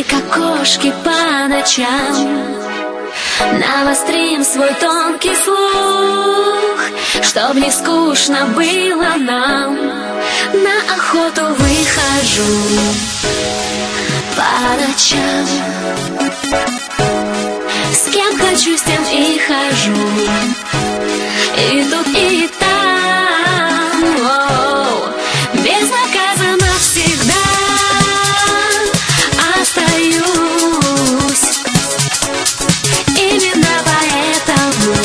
как кошки по ночам. Навострим свой тонкий слух, чтоб не скучно было нам. На охоту выхожу по ночам. С кем хочу, с тем и хожу. И тут, и там, безнаказанно всегда остаюсь. Именно поэтому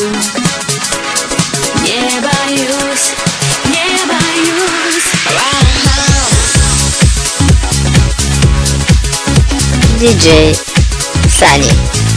не боюсь, не боюсь. Диджей Сани.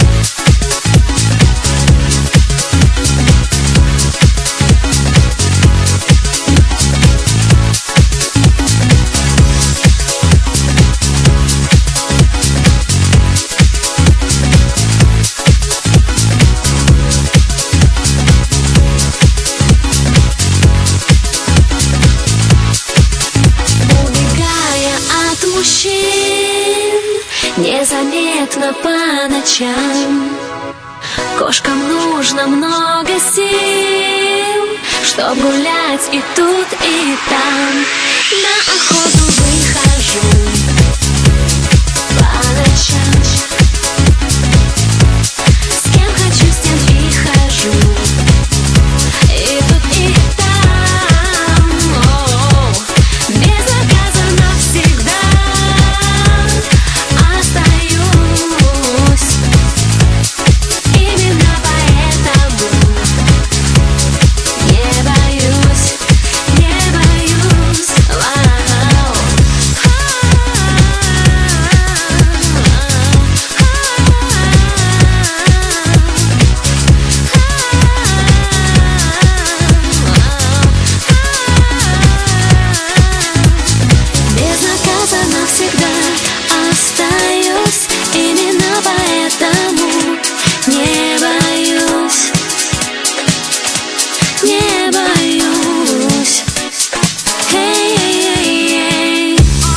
Незаметно по ночам. Кошкам нужно много сил, чтоб гулять и тут, и там. На охоту выхожу по ночам. С кем хочу, с тем и хожу. И тут, и там, безнаказанно всегда остаюсь. Именно поэтому не боюсь, не боюсь. Безнаказанно всегда остаюсь. Именно поэтому не боюсь, не боюсь. Эй-эй-эй-эй.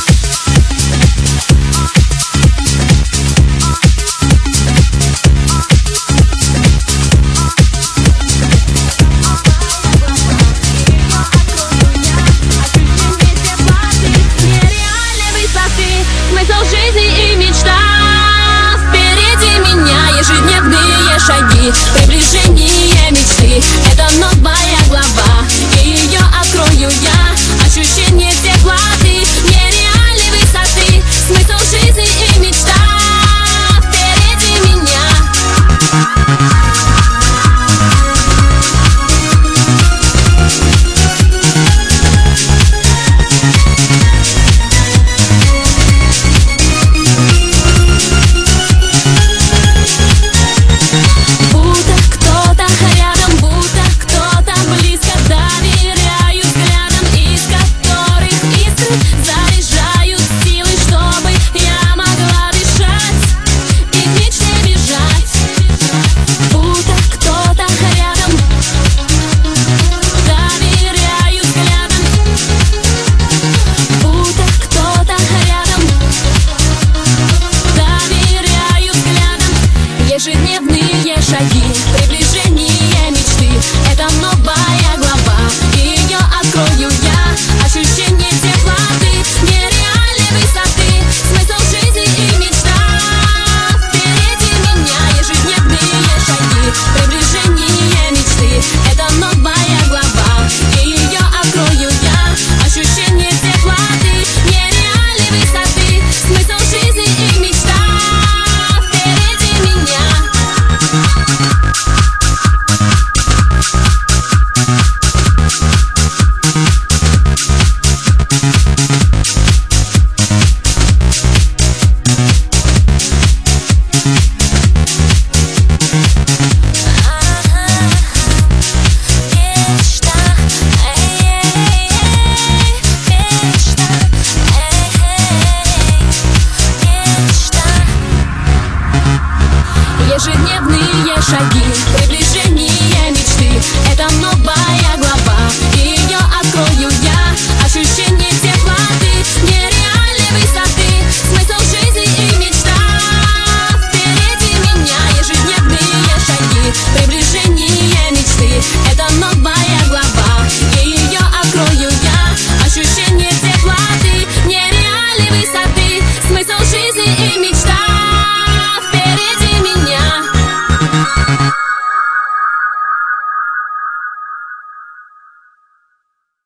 Смысл жизни и мечта. Впереди меня ежедневные шаги. Приближение мечты — это новая глава, и ее открою я. Ощущение теплоты, нереальной высоты. Смысл жизни и мечта. Впереди меня. Будто кто-то рядом, будто кто-то близко. Доверяю взглядам, из которых искры